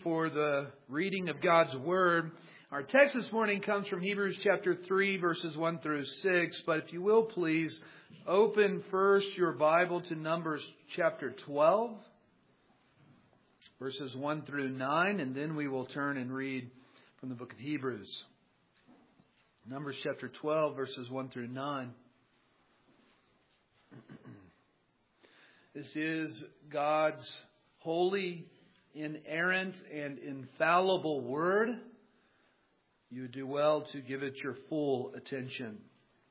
for the reading of God's Word. Our text this morning comes from Hebrews chapter 3, verses 1 through 6. But if you will, please open first your Bible to Numbers chapter 12, verses 1 through 9, and then we will turn and read from the book of Hebrews. Numbers chapter 12, verses 1 through 9. This is God's holy, inerrant, and infallible Word. You would do well to give it your full attention.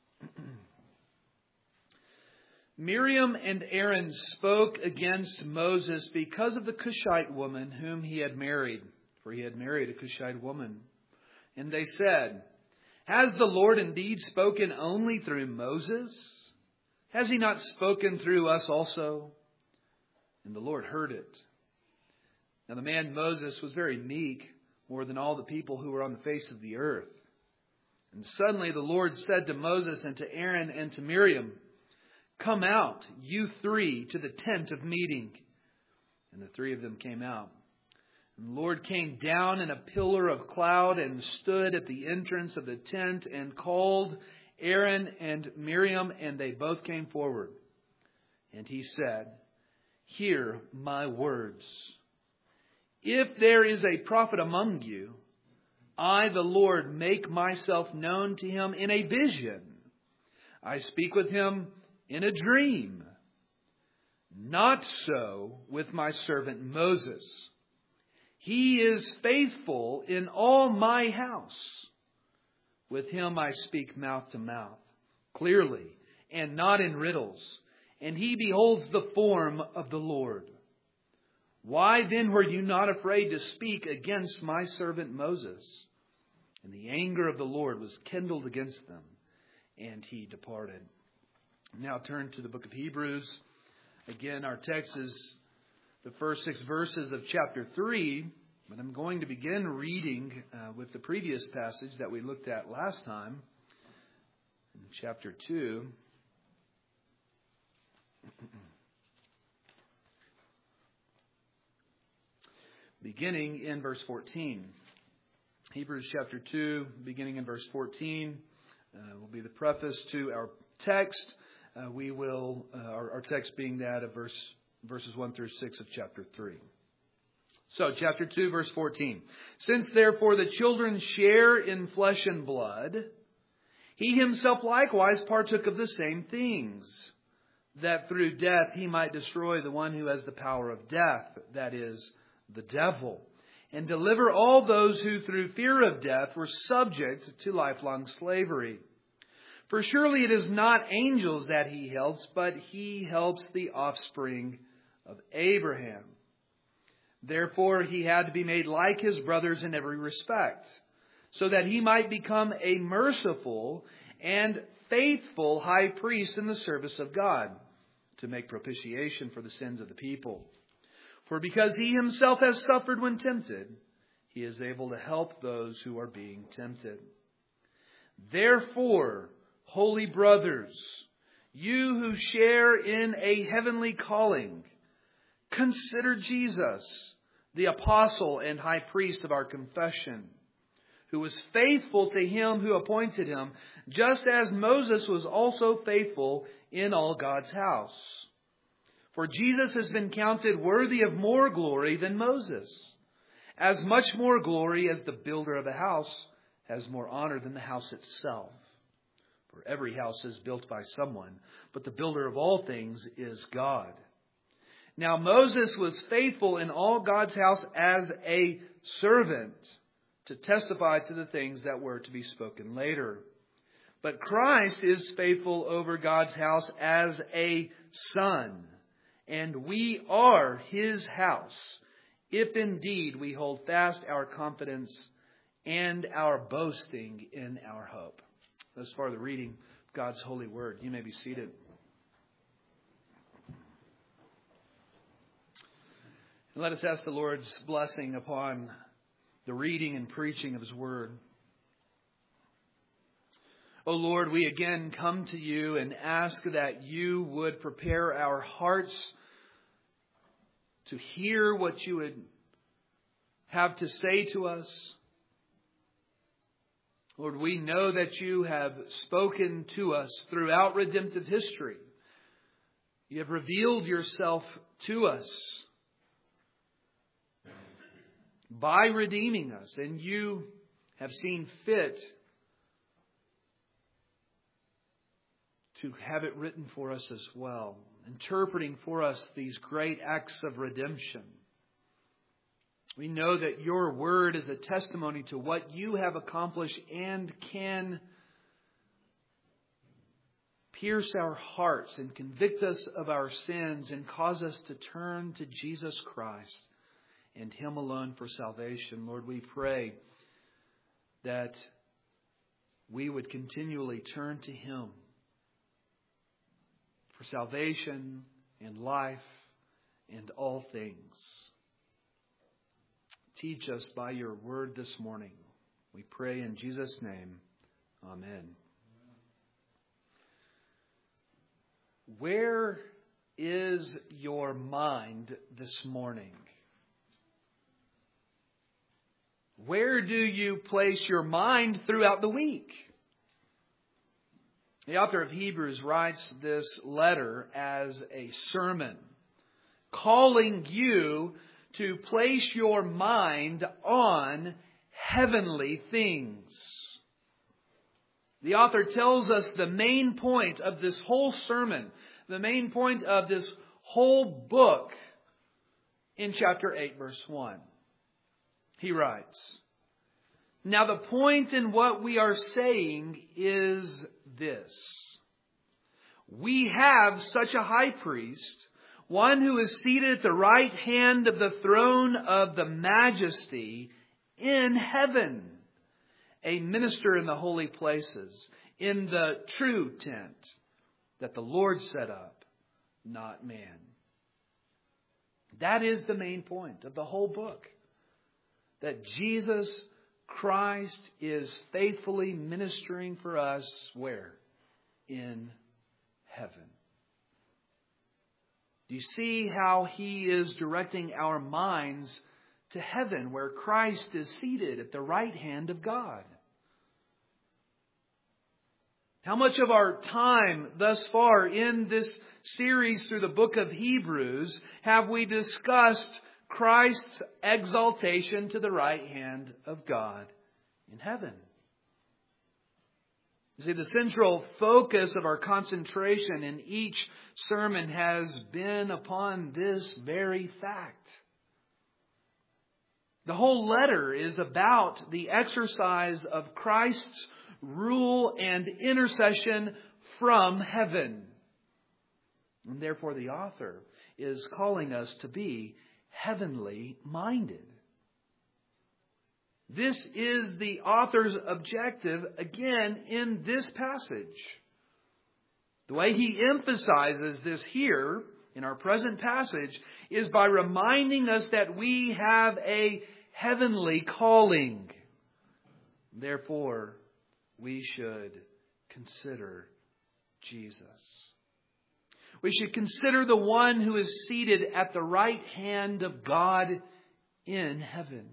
Miriam and Aaron spoke against Moses because of the Cushite woman whom he had married, for he had married a Cushite woman. And they said, "Has the Lord indeed spoken only through Moses? Has he not spoken through us also?" And the Lord heard it. Now the man Moses was very meek, more than all the people who were on the face of the earth. And suddenly the Lord said to Moses and to Aaron and to Miriam, "Come out, you three, to the tent of meeting." And the three of them came out. And the Lord came down in a pillar of cloud and stood at the entrance of the tent and called Aaron and Miriam, and they both came forward. And he said, "Hear my words. If there is a prophet among you, I, the Lord, make myself known to him in a vision. I speak with him in a dream. Not so with my servant Moses. He is faithful in all my house. With him I speak mouth to mouth, clearly, and not in riddles. And he beholds the form of the Lord. Why then were you not afraid to speak against my servant Moses?" And the anger of the Lord was kindled against them, and he departed. Now turn to the book of Hebrews. Again, our text is the first 6 verses of chapter 3. But I'm going to begin reading with the previous passage that we looked at last time, in chapter 2. Beginning in verse 14. Hebrews chapter 2, beginning in verse 14, will be the preface to our text. Our text being that of verses 1 through 6 of chapter 3. So, chapter 2, verse 14. "Since therefore the children share in flesh and blood, he himself likewise partook of the same things, that through death he might destroy the one who has the power of death, that is, the devil, and deliver all those who through fear of death were subject to lifelong slavery. For surely it is not angels that he helps, but he helps the offspring of Abraham. Therefore he had to be made like his brothers in every respect, so that he might become a merciful and faithful high priest in the service of God, to make propitiation for the sins of the people. For because he himself has suffered when tempted, he is able to help those who are being tempted. Therefore, holy brothers, you who share in a heavenly calling, consider Jesus, the apostle and high priest of our confession, who was faithful to him who appointed him, just as Moses was also faithful in all God's house. For Jesus has been counted worthy of more glory than Moses, as much more glory as the builder of a house has more honor than the house itself. For every house is built by someone, but the builder of all things is God. Now Moses was faithful in all God's house as a servant, to testify to the things that were to be spoken later. But Christ is faithful over God's house as a son. And we are his house, if indeed we hold fast our confidence and our boasting in our hope. Thus far the reading of God's holy word. You may be seated. And let us ask the Lord's blessing upon the reading and preaching of his word. O Lord, we again come to you and ask that you would prepare our hearts to hear what you would have to say to us. Lord, we know that you have spoken to us throughout redemptive history. You have revealed yourself to us by redeeming us, and you have seen fit to have it written for us as well, interpreting for us these great acts of redemption. We know that your word is a testimony to what you have accomplished and can pierce our hearts and convict us of our sins and cause us to turn to Jesus Christ and Him alone for salvation. Lord, we pray that we would continually turn to Him for salvation and life and all things. Teach us by your word this morning. We pray in Jesus' name. Amen. Where is your mind this morning? Where do you place your mind throughout the week? The author of Hebrews writes this letter as a sermon, calling you to place your mind on heavenly things. The author tells us the main point of this whole sermon, the main point of this whole book in chapter 8, verse 1. He writes, "Now the point in what we are saying is this. We have such a high priest, one who is seated at the right hand of the throne of the Majesty in heaven, a minister in the holy places, in the true tent that the Lord set up, not man." That is the main point of the whole book. That Jesus Christ is faithfully ministering for us where? In heaven. Do you see how He is directing our minds to heaven, where Christ is seated at the right hand of God? How much of our time thus far in this series through the book of Hebrews have we discussed Christ's exaltation to the right hand of God in heaven? You see, the central focus of our concentration in each sermon has been upon this very fact. The whole letter is about the exercise of Christ's rule and intercession from heaven. And therefore the author is calling us to be heavenly minded. This is the author's objective again in this passage. The way he emphasizes this here in our present passage is by reminding us that we have a heavenly calling. Therefore, we should consider Jesus. We should consider the one who is seated at the right hand of God in heaven.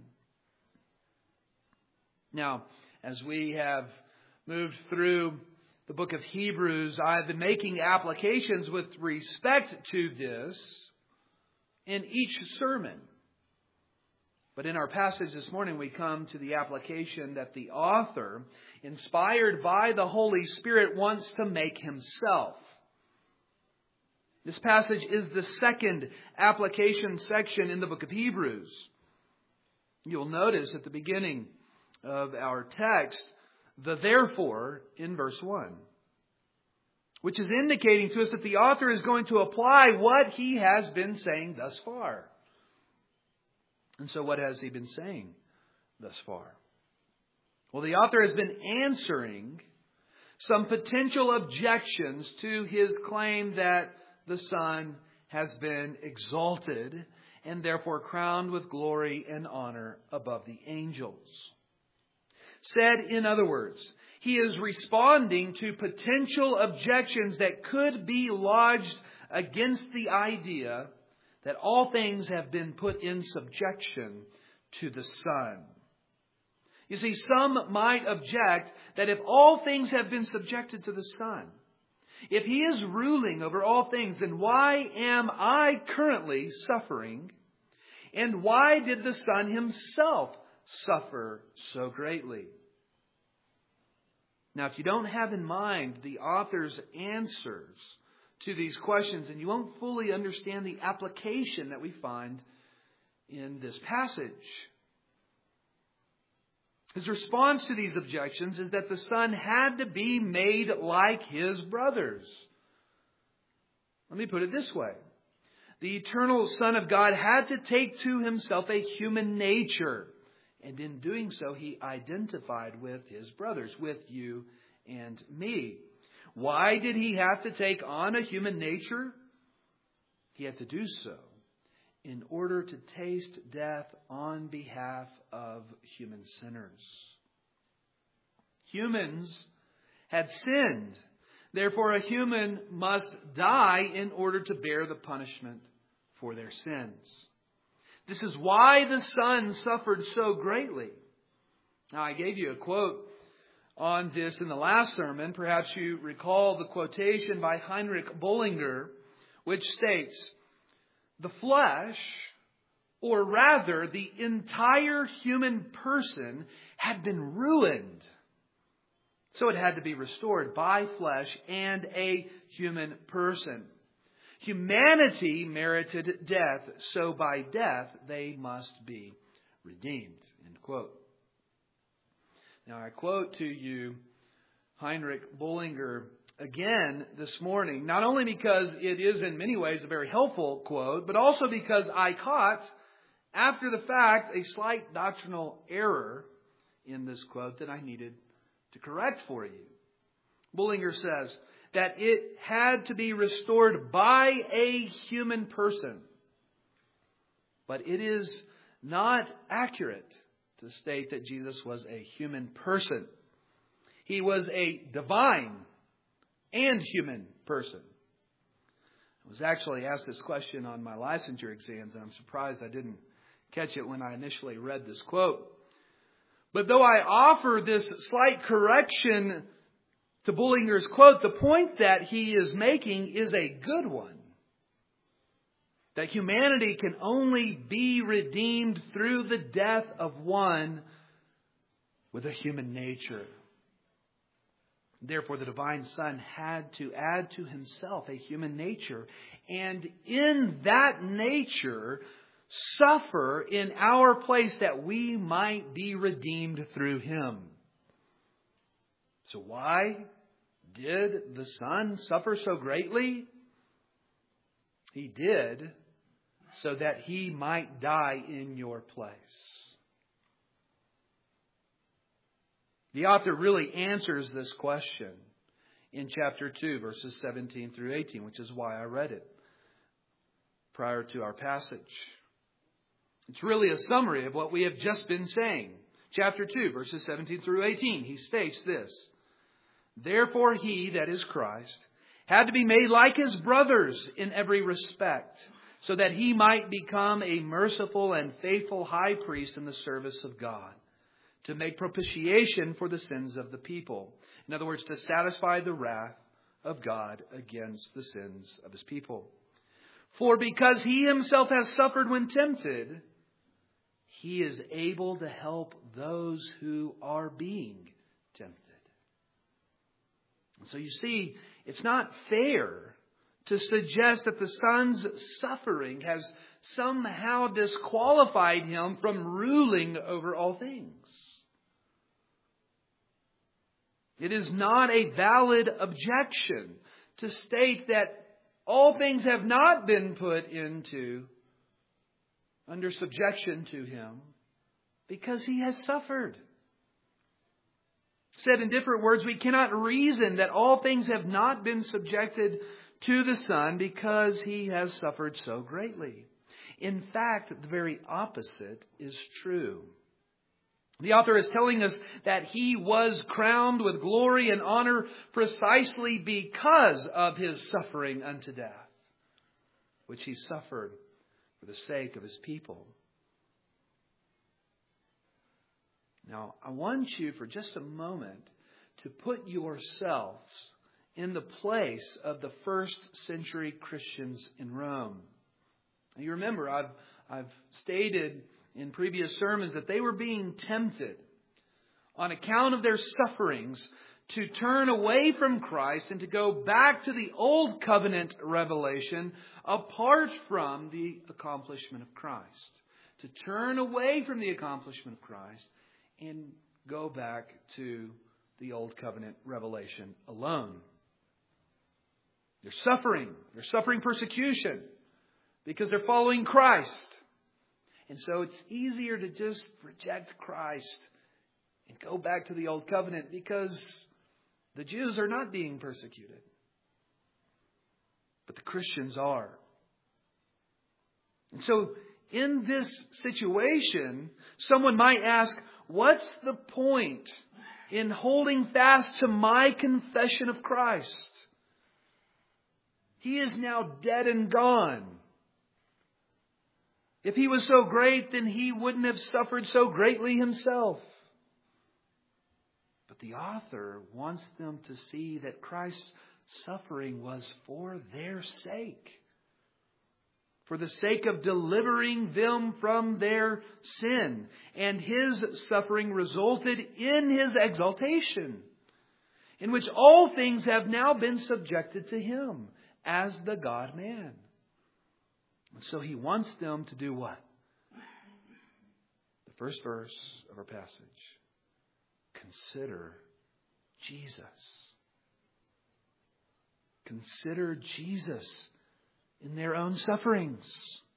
Now, as we have moved through the book of Hebrews, I've been making applications with respect to this in each sermon. But in our passage this morning, we come to the application that the author, inspired by the Holy Spirit, wants to make himself. This passage is the second application section in the book of Hebrews. You'll notice at the beginning of our text, the therefore in verse 1, which is indicating to us that the author is going to apply what he has been saying thus far. And so what has he been saying thus far? Well, the author has been answering some potential objections to his claim that the Son has been exalted and therefore crowned with glory and honor above the angels. Said in other words, he is responding to potential objections that could be lodged against the idea that all things have been put in subjection to the Son. You see, some might object that if all things have been subjected to the Son, if He is ruling over all things, then why am I currently suffering? And why did the Son Himself suffer so greatly? Now, if you don't have in mind the author's answers to these questions, then you won't fully understand the application that we find in this passage. His response to these objections is that the Son had to be made like His brothers. Let me put it this way. The eternal Son of God had to take to Himself a human nature. And in doing so, He identified with His brothers, with you and me. Why did He have to take on a human nature? He had to do so in order to taste death on behalf of human sinners. Humans had sinned. Therefore, a human must die in order to bear the punishment for their sins. This is why the Son suffered so greatly. Now, I gave you a quote on this in the last sermon. Perhaps you recall the quotation by Heinrich Bullinger, which states, "The flesh, or rather the entire human person, had been ruined. So it had to be restored by flesh and a human person. Humanity merited death, so by death they must be redeemed." End quote. Now I quote to you Heinrich Bullinger again this morning, not only because it is in many ways a very helpful quote, but also because I caught, after the fact, a slight doctrinal error in this quote that I needed to correct for you. Bullinger says that it had to be restored by a human person. But it is not accurate to state that Jesus was a human person. He was a divine and human person. I was actually asked this question on my licensure exams, and I'm surprised I didn't catch it when I initially read this quote. But though I offer this slight correction to Bullinger's quote, the point that he is making is a good one. That humanity can only be redeemed through the death of one with a human nature. Therefore, the divine Son had to add to Himself a human nature, and in that nature suffer in our place that we might be redeemed through Him. So why did the Son suffer so greatly? He did so that He might die in your place. The author really answers this question in chapter 2, verses 17 through 18, which is why I read it prior to our passage. It's really a summary of what we have just been saying. Chapter 2, verses 17 through 18, he states this: "Therefore He, that is Christ, had to be made like His brothers in every respect, so that He might become a merciful and faithful high priest in the service of God, to make propitiation for the sins of the people." In other words, to satisfy the wrath of God against the sins of His people. "For because He Himself has suffered when tempted, He is able to help those who are being tempted." And so you see, it's not fair to suggest that the Son's suffering has somehow disqualified Him from ruling over all things. It is not a valid objection to state that all things have not been put under subjection to Him because He has suffered. Said in different words, we cannot reason that all things have not been subjected to the Son because He has suffered so greatly. In fact, the very opposite is true. The author is telling us that He was crowned with glory and honor precisely because of His suffering unto death, which He suffered for the sake of His people. Now, I want you for just a moment to put yourselves in the place of the first century Christians in Rome. Now, you remember, I've stated in previous sermons that they were being tempted on account of their sufferings to turn away from Christ and to go back to the old covenant revelation apart from the accomplishment of Christ. To turn away from the accomplishment of Christ and go back to the old covenant revelation alone. They're suffering persecution because they're following Christ. And so it's easier to just reject Christ and go back to the old covenant because the Jews are not being persecuted. But the Christians are. And so in this situation, someone might ask, what's the point in holding fast to my confession of Christ? He is now dead and gone. If He was so great, then He wouldn't have suffered so greatly Himself. But the author wants them to see that Christ's suffering was for their sake. For the sake of delivering them from their sin. And His suffering resulted in His exaltation, in which all things have now been subjected to Him as the God-man. And so He wants them to do what? The first verse of our passage. Consider Jesus. Consider Jesus in their own sufferings.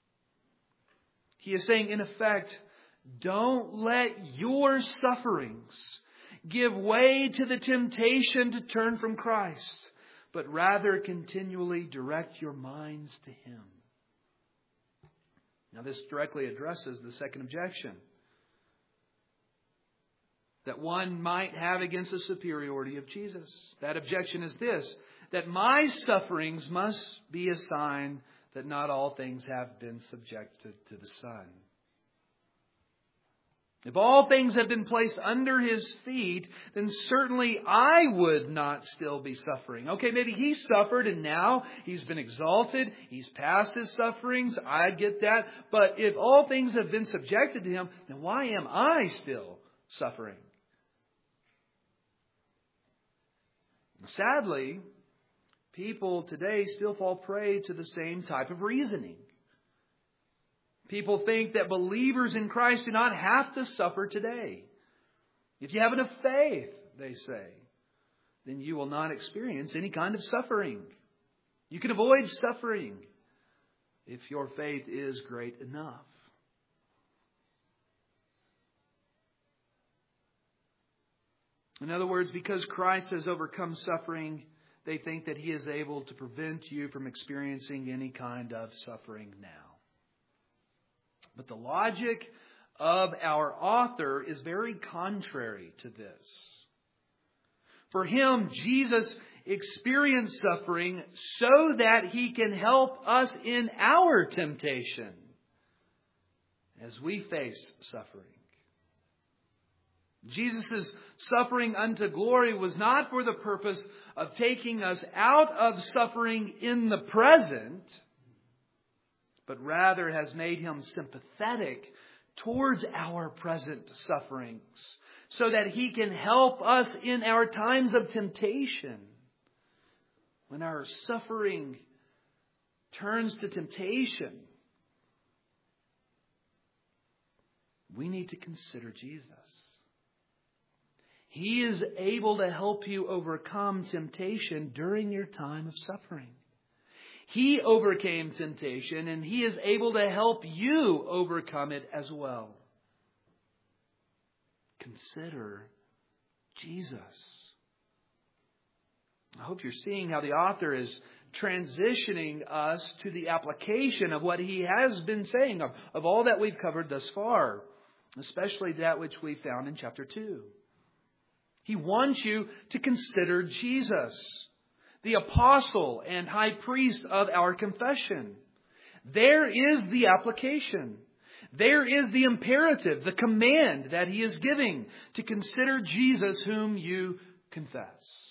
He is saying, in effect, don't let your sufferings give way to the temptation to turn from Christ, but rather continually direct your minds to Him. Now, this directly addresses the second objection that one might have against the superiority of Jesus. That objection is this, that my sufferings must be a sign that not all things have been subjected to the Son. If all things have been placed under His feet, then certainly I would not still be suffering. Okay, maybe He suffered and now He's been exalted. He's past His sufferings. I get that. But if all things have been subjected to Him, then why am I still suffering? Sadly, people today still fall prey to the same type of reasoning. People think that believers in Christ do not have to suffer today. If you have enough faith, they say, then you will not experience any kind of suffering. You can avoid suffering if your faith is great enough. In other words, because Christ has overcome suffering, they think that He is able to prevent you from experiencing any kind of suffering now. But the logic of our author is very contrary to this. For Him, Jesus experienced suffering so that He can help us in our temptation as we face suffering. Jesus' suffering unto glory was not for the purpose of taking us out of suffering in the present, but rather has made Him sympathetic towards our present sufferings, so that He can help us in our times of temptation. When our suffering turns to temptation, we need to consider Jesus. He is able to help you overcome temptation during your time of suffering. He overcame temptation, and He is able to help you overcome it as well. Consider Jesus. I hope you're seeing how the author is transitioning us to the application of what he has been saying, of all that we've covered thus far, especially that which we found in chapter 2. He wants you to consider Jesus, the apostle and high priest of our confession. There is the application. There is the imperative, the command that he is giving to consider Jesus whom you confess.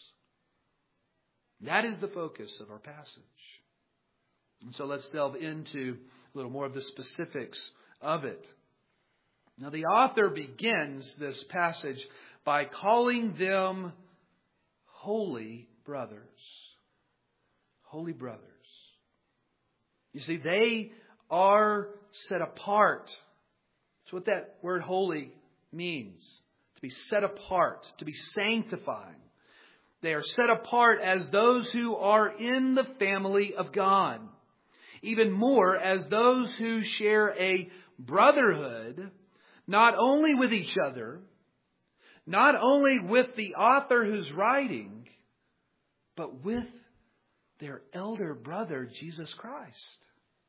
That is the focus of our passage. And so let's delve into a little more of the specifics of it. Now the author begins this passage by calling them holy brothers. Holy brothers. You see, they are set apart. That's what that word holy means. To be set apart, to be sanctifying. They are set apart as those who are in the family of God. Even more as those who share a brotherhood, not only with each other, not only with the author who's writing, but with their elder brother, Jesus Christ.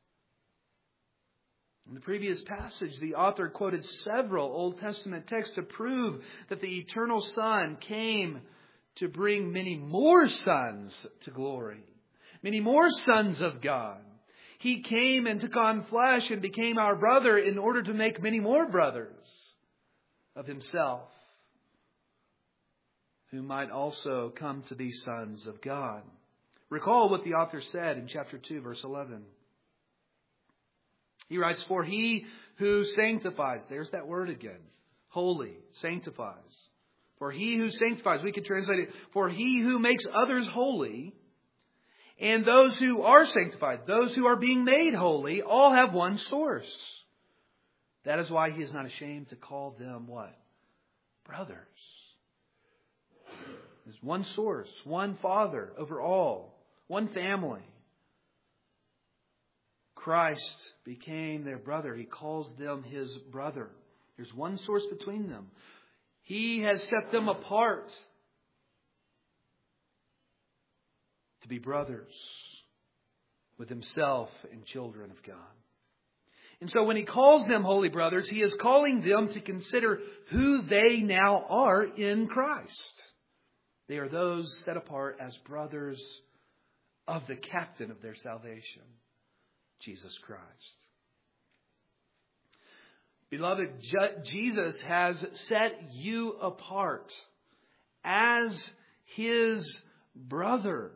In the previous passage, the author quoted several Old Testament texts to prove that the eternal Son came to bring many more sons to glory, many more sons of God. He came and took on flesh and became our brother in order to make many more brothers of Himself, who might also come to be sons of God. Recall what the author said in chapter 2, verse 11. He writes, "For he who sanctifies," there's that word again, holy, sanctifies. For he who sanctifies, we could translate it, for he who makes others holy, and those who are sanctified, those who are being made holy, all have one source. That is why he is not ashamed to call them what? Brothers. There's one source, one Father over all, one family. Christ became their brother. He calls them His brother. There's one source between them. He has set them apart to be brothers with Himself and children of God. And so when He calls them holy brothers, He is calling them to consider who they now are in Christ. They are those set apart as brothers of the captain of their salvation, Jesus Christ. Beloved, Jesus has set you apart as His brother.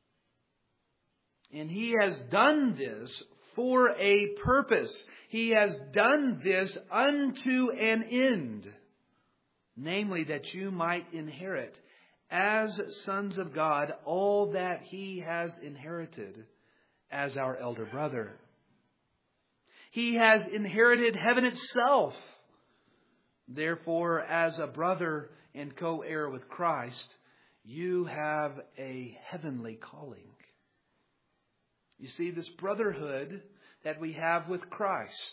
And He has done this for a purpose. He has done this unto an end. Namely, that you might inherit as sons of God all that He has inherited as our elder brother. He has inherited heaven itself. Therefore, as a brother and co-heir with Christ, you have a heavenly calling. You see, this brotherhood that we have with Christ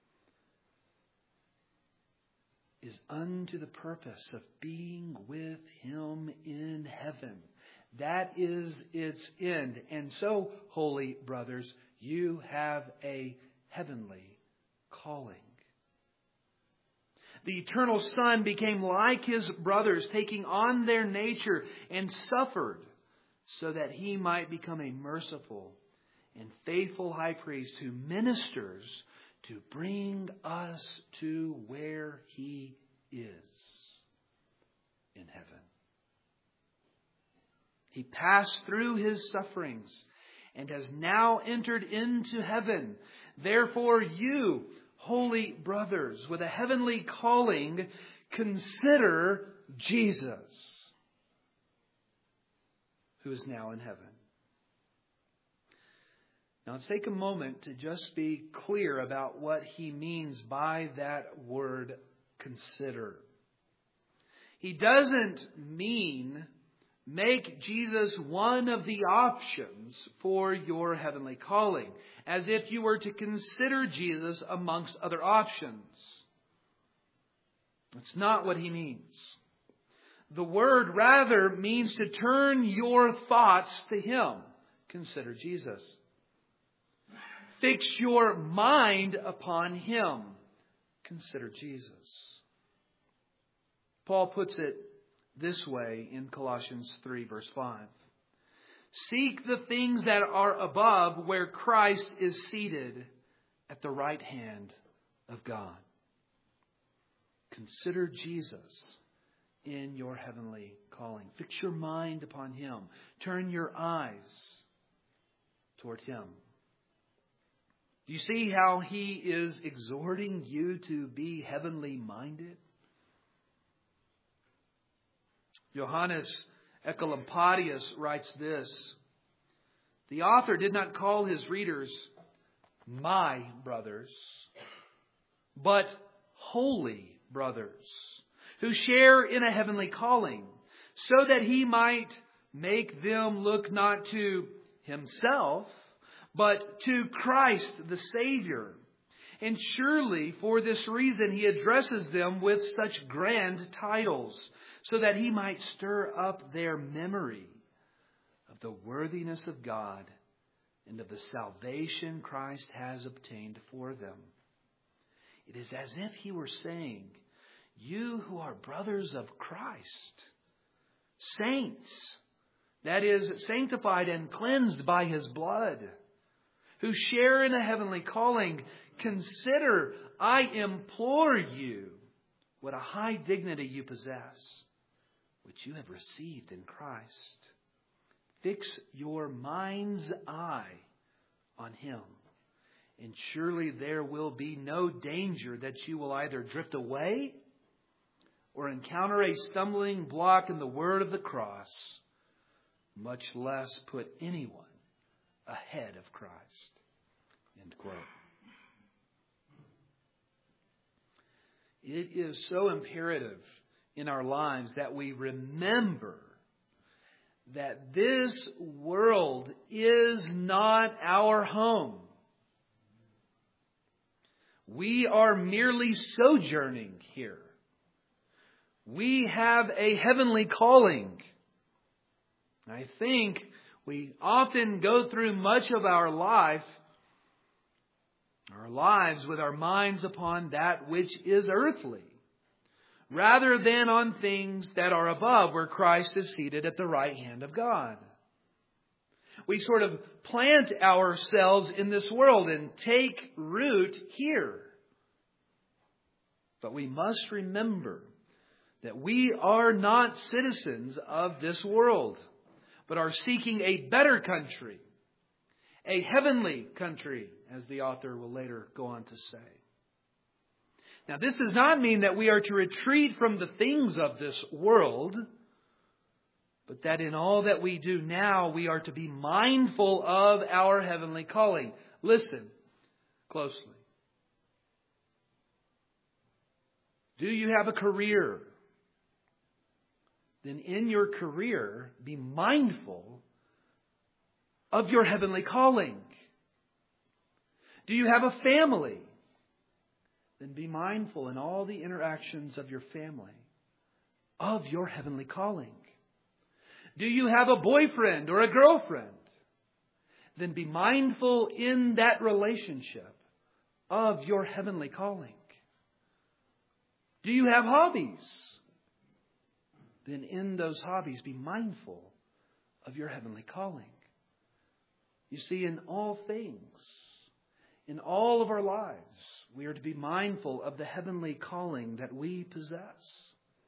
is unto the purpose of being with Him in heaven. That is its end. And so, holy brothers, you have a heavenly calling. The eternal Son became like His brothers, taking on their nature, and suffered so that He might become a merciful and faithful high priest who ministers to bring us to where He is in heaven. He passed through His sufferings and has now entered into heaven. Therefore, you, holy brothers, with a heavenly calling, consider Jesus, who is now in heaven. Now, let's take a moment to just be clear about what he means by that word, consider. He doesn't mean make Jesus one of the options for your heavenly calling, as if you were to consider Jesus amongst other options. That's not what he means. The word rather means to turn your thoughts to Him. Consider Jesus. Fix your mind upon Him. Consider Jesus. Paul puts it this way in Colossians 3, verse 5. Seek the things that are above, where Christ is seated at the right hand of God. Consider Jesus in your heavenly calling. Fix your mind upon Him. Turn your eyes toward Him. Do you see how He is exhorting you to be heavenly minded? Johannes Ecolampadius writes this: the author did not call his readers my brothers, but holy brothers, who share in a heavenly calling, so that he might make them look not to himself, but to Christ the Savior. And surely for this reason he addresses them with such grand titles, so that he might stir up their memory of the worthiness of God and of the salvation Christ has obtained for them. It is as if he were saying, you who are brothers of Christ, saints, that is, sanctified and cleansed by His blood, who share in a heavenly calling, consider, I implore you, what a high dignity you possess, which you have received in Christ. Fix your mind's eye on Him, and surely there will be no danger that you will either drift away or encounter a stumbling block in the word of the cross, much less put anyone ahead of Christ. End quote. It is so imperative in our lives that we remember that this world is not our home. We are merely sojourning here. We have a heavenly calling. I think we often go through much of our lives with our minds upon that which is earthly, rather than on things that are above, where Christ is seated at the right hand of God. We sort of plant ourselves in this world and take root here. But we must remember that we are not citizens of this world, but are seeking a better country, a heavenly country, as the author will later go on to say. Now, this does not mean that we are to retreat from the things of this world, but that in all that we do now, we are to be mindful of our heavenly calling. Listen closely. Do you have a career? Then in your career, be mindful of your heavenly calling. Do you have a family? Then be mindful in all the interactions of your family of your heavenly calling. Do you have a boyfriend or a girlfriend? Then be mindful in that relationship of your heavenly calling. Do you have hobbies? Then in those hobbies, be mindful of your heavenly calling. You see, in all things, in all of our lives, we are to be mindful of the heavenly calling that we possess.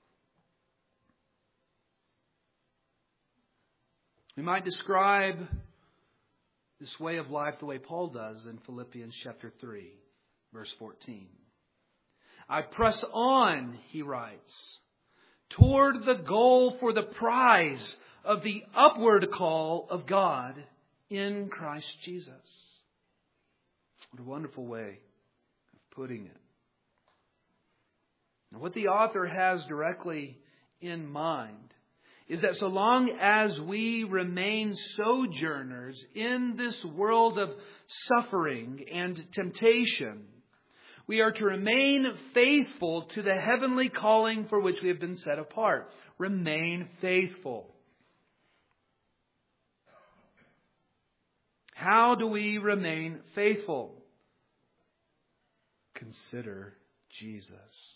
We might describe this way of life the way Paul does in Philippians chapter 3, verse 14. I press on, he writes, toward the goal for the prize of the upward call of God in Christ Jesus. What a wonderful way of putting it. Now, what the author has directly in mind is that so long as we remain sojourners in this world of suffering and temptation, we are to remain faithful to the heavenly calling for which we have been set apart. Remain faithful. How do we remain faithful? Consider Jesus.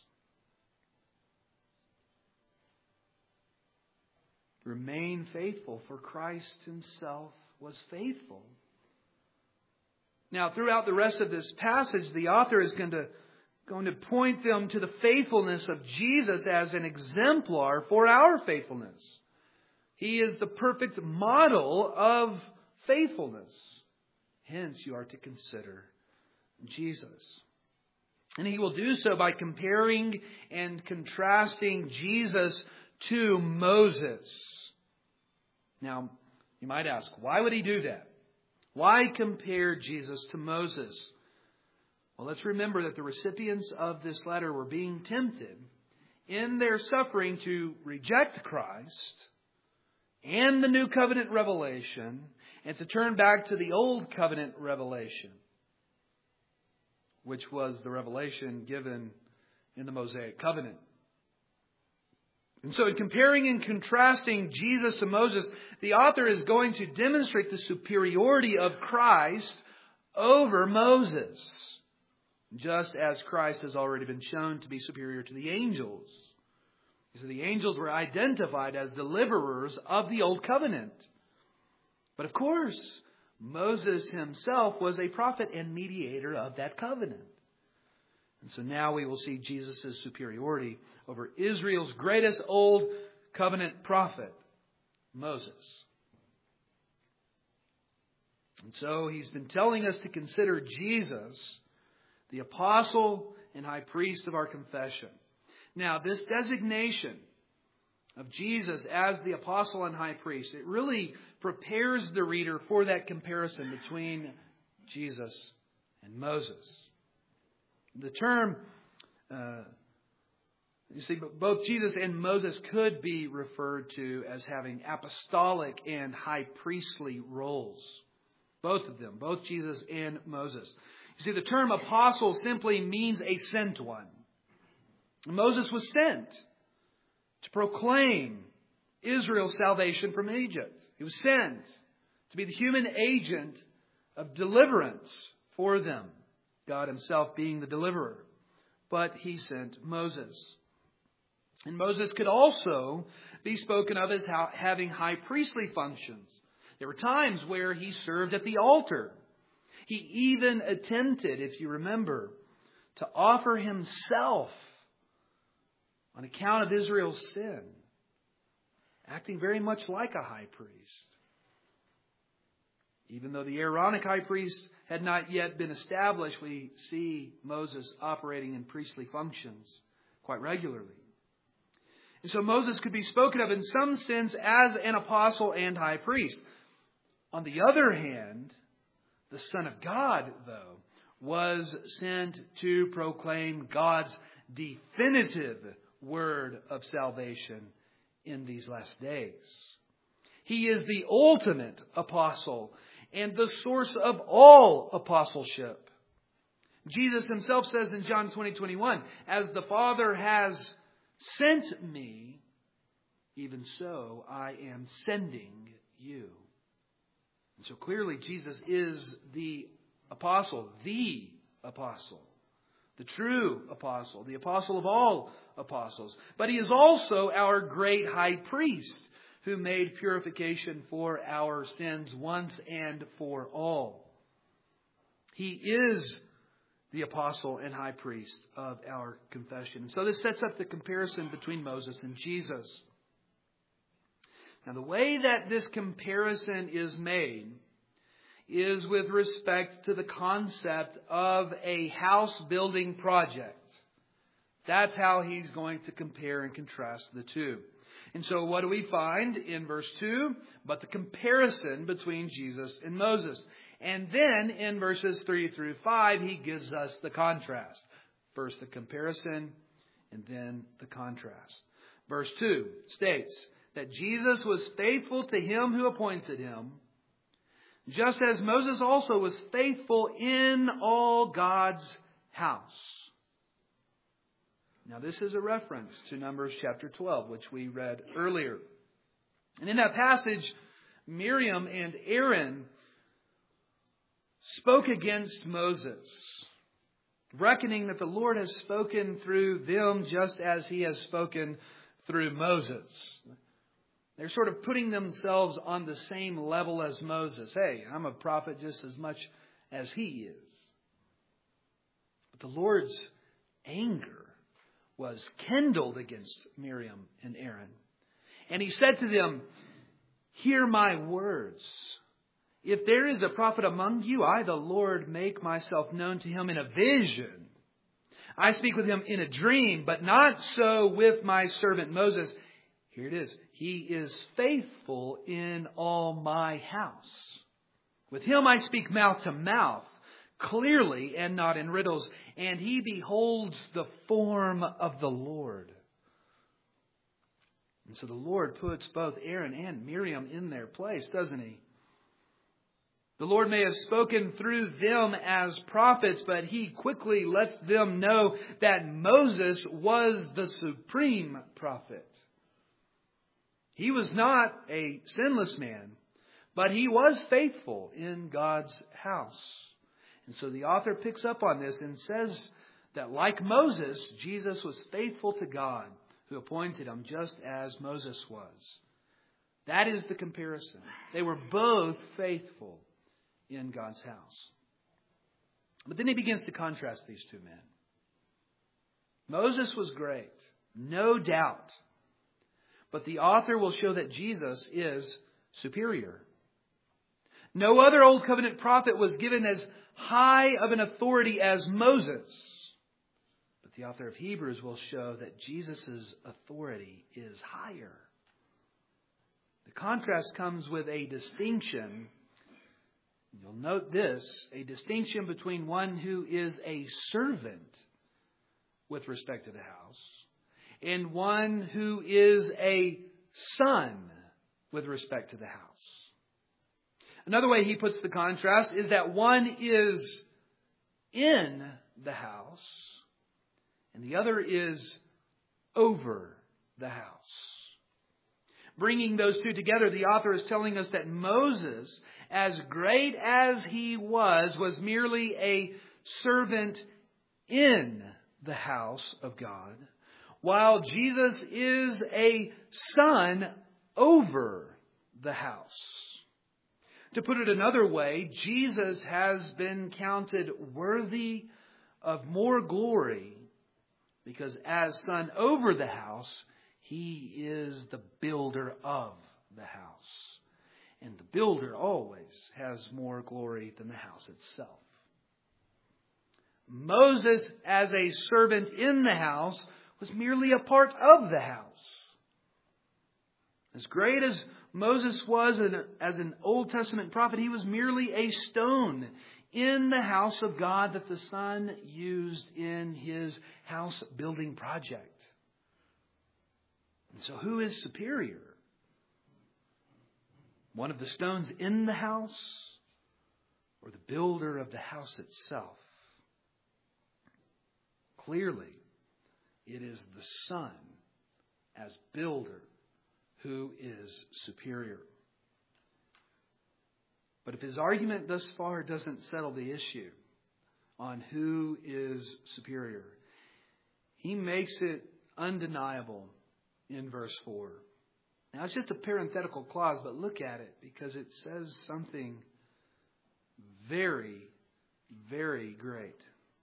Remain faithful, for Christ Himself was faithful. Now, throughout the rest of this passage, the author is going to going to point them to the faithfulness of Jesus as an exemplar for our faithfulness. He is the perfect model of faithfulness. Hence, you are to consider Jesus. And he will do so by comparing and contrasting Jesus to Moses. Now, you might ask, why would he do that? Why compare Jesus to Moses? Well, let's remember that the recipients of this letter were being tempted in their suffering to reject Christ and the New Covenant revelation and to turn back to the Old Covenant revelation, which was the revelation given in the Mosaic Covenant. And so in comparing and contrasting Jesus to Moses, the author is going to demonstrate the superiority of Christ over Moses, just as Christ has already been shown to be superior to the angels. So the angels were identified as deliverers of the Old Covenant. But of course, Moses himself was a prophet and mediator of that covenant. And so now we will see Jesus' superiority over Israel's greatest Old Covenant prophet, Moses. And so he's been telling us to consider Jesus, the apostle and high priest of our confession. Now, this designation of Jesus as the apostle and high priest, it really prepares the reader for that comparison between Jesus and Moses. The term, you see, both Jesus and Moses could be referred to as having apostolic and high priestly roles. Both of them, both Jesus and Moses. You see, the term apostle simply means a sent one. Moses was sent to proclaim Israel's salvation from Egypt. He was sent to be the human agent of deliverance for them, God himself being the deliverer. But he sent Moses. And Moses could also be spoken of as having high priestly functions. There were times where he served at the altar. He even attempted, if you remember, to offer himself on account of Israel's sin, acting very much like a high priest. Even though the Aaronic high priest had not yet been established, we see Moses operating in priestly functions quite regularly. And so Moses could be spoken of in some sense as an apostle and high priest. On the other hand, the Son of God, though, was sent to proclaim God's definitive word of salvation in these last days. He is the ultimate apostle and the source of all apostleship. Jesus himself says in John 20:21, "As the Father has sent me, even so I am sending you." And so clearly Jesus is the apostle, the true apostle, the apostle of all apostles. But he is also our great high priest who made purification for our sins once and for all. He is the apostle and high priest of our confession. So this sets up the comparison between Moses and Jesus. Now the way that this comparison is made is with respect to the concept of a house building project. That's how he's going to compare and contrast the two. And so what do we find in verse 2? But the comparison between Jesus and Moses. And then in verses 3 through 5, he gives us the contrast. First the comparison and then the contrast. Verse 2 states that Jesus was faithful to him who appointed him, just as Moses also was faithful in all God's house. Now this is a reference to Numbers chapter 12, which we read earlier. And in that passage, Miriam and Aaron spoke against Moses, reckoning that the Lord has spoken through them just as he has spoken through Moses. They're sort of putting themselves on the same level as Moses. Hey, I'm a prophet just as much as he is. But the Lord's anger was kindled against Miriam and Aaron. And he said to them, "Hear my words. If there is a prophet among you, I, the Lord, make myself known to him in a vision. I speak with him in a dream, but not so with my servant Moses." Here it is. "He is faithful in all my house. With him I speak mouth to mouth, clearly and not in riddles. And he beholds the form of the Lord." And so the Lord puts both Aaron and Miriam in their place, doesn't he? The Lord may have spoken through them as prophets, but he quickly lets them know that Moses was the supreme prophet. He was not a sinless man, but he was faithful in God's house. And so the author picks up on this and says that like Moses, Jesus was faithful to God, who appointed him just as Moses was. That is the comparison. They were both faithful in God's house. But then he begins to contrast these two men. Moses was great, no doubt. But the author will show that Jesus is superior. No other Old Covenant prophet was given as high of an authority as Moses. But the author of Hebrews will show that Jesus' authority is higher. The contrast comes with a distinction. You'll note this, a distinction between one who is a servant with respect to the house and one who is a son with respect to the house. Another way he puts the contrast is that one is in the house and the other is over the house. Bringing those two together, the author is telling us that Moses, as great as he was merely a servant in the house of God, while Jesus is a son over the house. To put it another way, Jesus has been counted worthy of more glory because as son over the house, he is the builder of the house. And the builder always has more glory than the house itself. Moses, as a servant in the house, was merely a part of the house. As great as Moses was as an Old Testament prophet, he was merely a stone in the house of God that the Son used in his house building project. And so who is superior? One of the stones in the house or the builder of the house itself? Clearly, it is the Son as builder who is superior. But if his argument thus far doesn't settle the issue on who is superior, he makes it undeniable in verse 4. Now it's just a parenthetical clause, but look at it because it says something very, very great.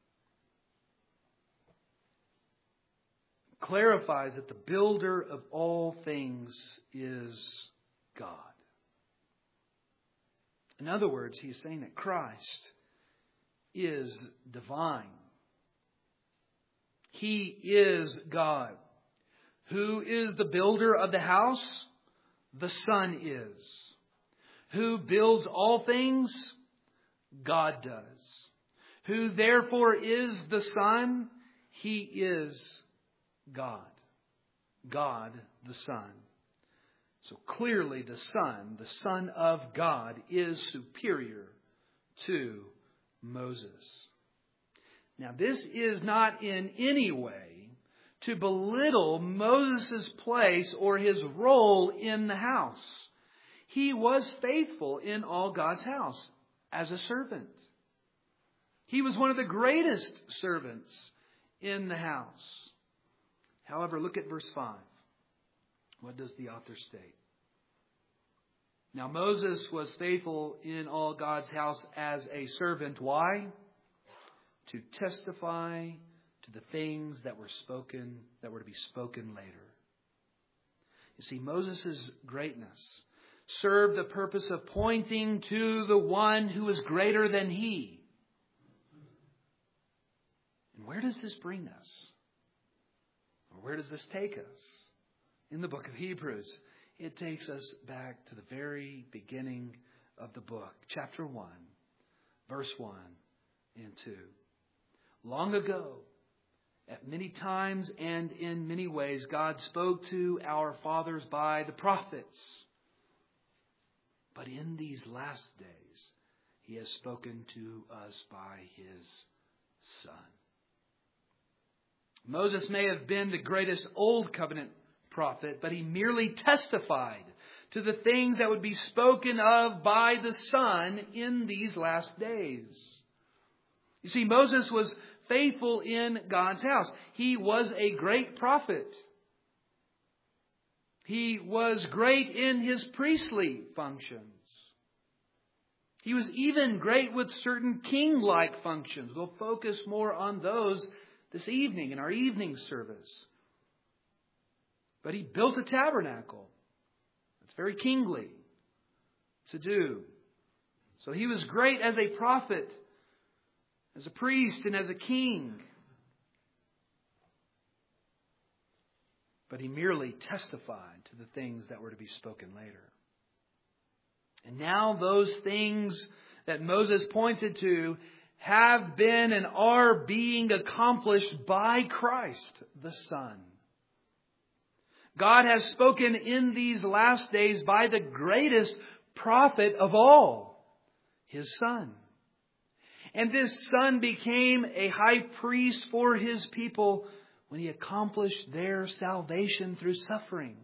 Clarifies that the builder of all things is God. In other words, he's saying that Christ is divine. He is God. Who is the builder of the house? The Son is. Who builds all things? God does. Who therefore is the Son? He is God. God the Son. So clearly the Son of God, is superior to Moses. Now this is not in any way to belittle Moses' place or his role in the house. He was faithful in all God's house as a servant. He was one of the greatest servants in the house. However, look at verse 5. What does the author state? Now Moses was faithful in all God's house as a servant. Why? To testify to the things that were spoken, that were to be spoken later. You see, Moses' greatness served the purpose of pointing to the one who is greater than he. And where does this bring us? Or where does this take us? In the book of Hebrews, it takes us back to the very beginning of the book. Chapter 1, verse 1 and 2. Long ago, at many times and in many ways, God spoke to our fathers by the prophets. But in these last days, He has spoken to us by His Son. Moses may have been the greatest Old Covenant prophet, but he merely testified to the things that would be spoken of by the Son in these last days. You see, Moses was faithful in God's house. He was a great prophet. He was great in his priestly functions. He was even great with certain king-like functions. We'll focus more on those this evening in our evening service. But he built a tabernacle. It's very kingly to do. So he was great as a prophet, as a priest, and as a king. But he merely testified to the things that were to be spoken later. And now those things that Moses pointed to have been and are being accomplished by Christ, the Son. God has spoken in these last days by the greatest prophet of all, His Son. And this Son became a high priest for His people when He accomplished their salvation through suffering.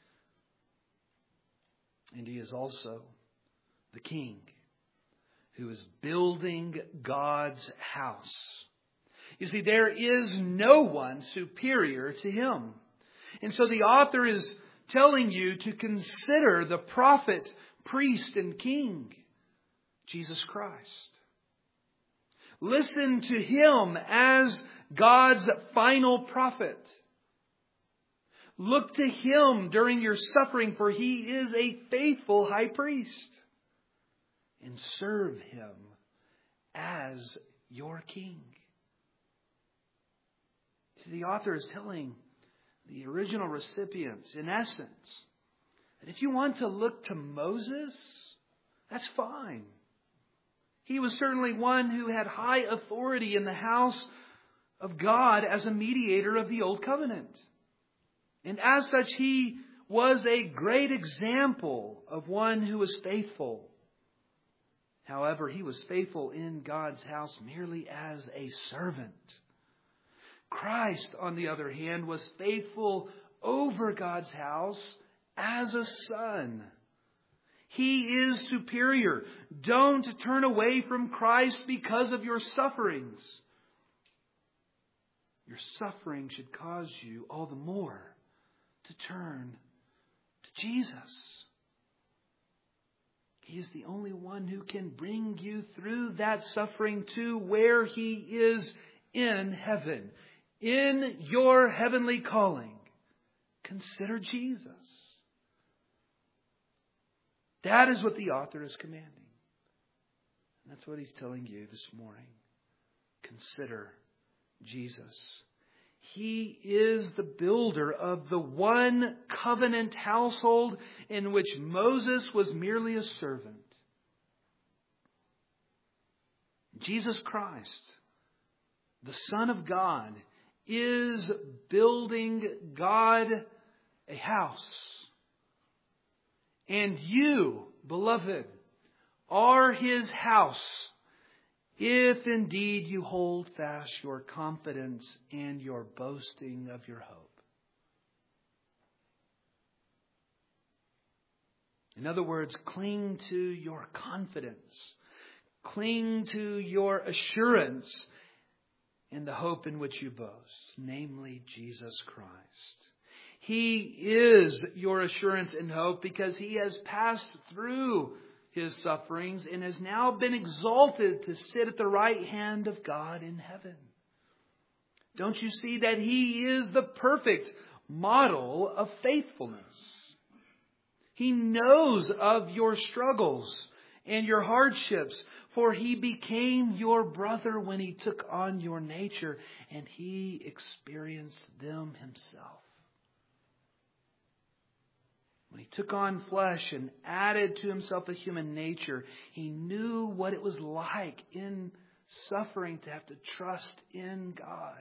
And He is also the King who is building God's house. You see, there is no one superior to Him. And so the author is telling you to consider the prophet, priest, and king, Jesus Christ. Listen to Him as God's final prophet. Look to Him during your suffering, for He is a faithful high priest. And serve Him as your king. See, the author is telling the original recipients, in essence, that if you want to look to Moses, that's fine. He was certainly one who had high authority in the house of God as a mediator of the Old Covenant. And as such, he was a great example of one who was faithful. However, he was faithful in God's house merely as a servant. Christ, on the other hand, was faithful over God's house as a son. He is superior. Don't turn away from Christ because of your sufferings. Your suffering should cause you all the more to turn to Jesus. He is the only one who can bring you through that suffering to where He is in heaven. In your heavenly calling, consider Jesus. That is what the author is commanding. And that's what he's telling you this morning. Consider Jesus. He is the builder of the one covenant household in which Moses was merely a servant. Jesus Christ, the Son of God, is building God a house. And you, beloved, are His house, if indeed you hold fast your confidence and your boasting of your hope. In other words, cling to your confidence. Cling to your assurance in the hope in which you boast, namely Jesus Christ. He is your assurance and hope because He has passed through His sufferings and has now been exalted to sit at the right hand of God in heaven. Don't you see that He is the perfect model of faithfulness? He knows of your struggles and your hardships, for He became your brother when He took on your nature, and He experienced them Himself. When He took on flesh and added to Himself a human nature, He knew what it was like in suffering to have to trust in God.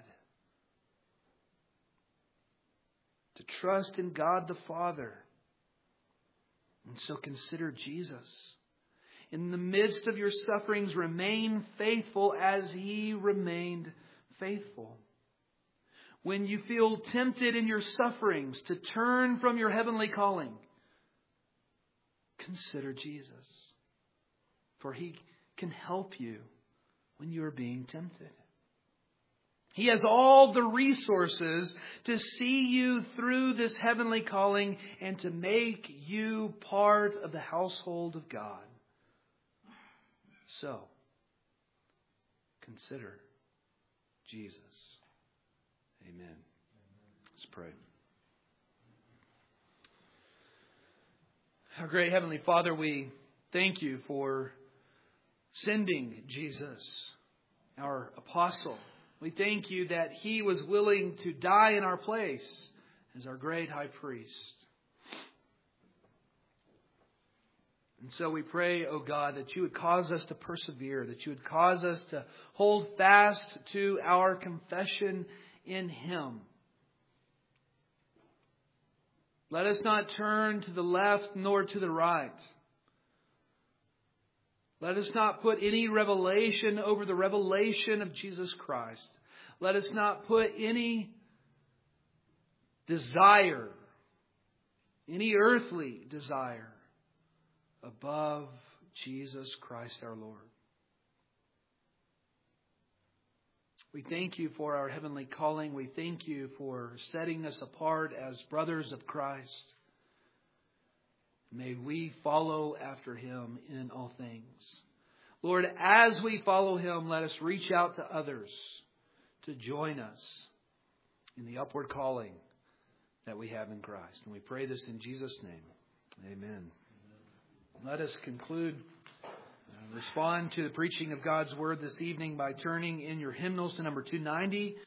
To trust in God the Father. And so consider Jesus. In the midst of your sufferings, remain faithful as He remained faithful. When you feel tempted in your sufferings to turn from your heavenly calling, consider Jesus. For He can help you when you are being tempted. He has all the resources to see you through this heavenly calling and to make you part of the household of God. So, consider Jesus. Amen. Let's pray. Our great Heavenly Father, we thank You for sending Jesus, our apostle. We thank You that He was willing to die in our place as our great high priest. And so we pray, O God, that You would cause us to persevere, that You would cause us to hold fast to our confession in Him. Let us not turn to the left nor to the right. Let us not put any revelation over the revelation of Jesus Christ. Let us not put any desire, any earthly desire, above Jesus Christ our Lord. We thank You for our heavenly calling. We thank You for setting us apart as brothers of Christ. May we follow after Him in all things. Lord, as we follow Him, let us reach out to others to join us in the upward calling that we have in Christ. And we pray this in Jesus' name. Amen. Let us conclude, respond to the preaching of God's Word this evening by turning in your hymnals to number 290.